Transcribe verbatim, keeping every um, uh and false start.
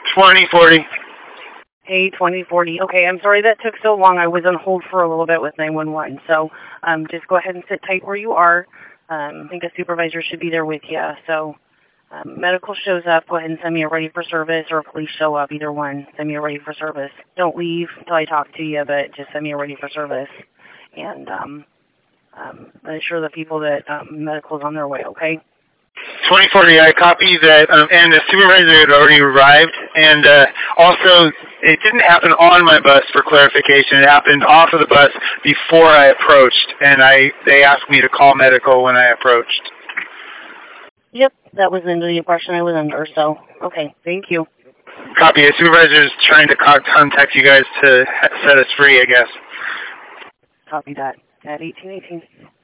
twenty forty. Hey, twenty forty. Okay, I'm sorry that took so long. I was on hold for a little bit with nine one one. So um, just go ahead and sit tight where you are. Um, I think a supervisor should be there with you. So um, medical shows up. Go ahead and send me a ready for service, or police show up. Either one. Send me a ready for service. Don't leave until I talk to you, but just send me a ready for service. And um, um, assure the people that um, medical's on their way, okay? twenty forty, I copy that, um, and the supervisor had already arrived, and uh, also, it didn't happen on my bus for clarification. It happened off of the bus before I approached, and I they asked me to call medical when I approached. Yep, that was under the impression I was under, so, okay, thank you. Copy. The supervisor is trying to contact you guys to set us free, I guess. Copy that. At eighteen eighteen.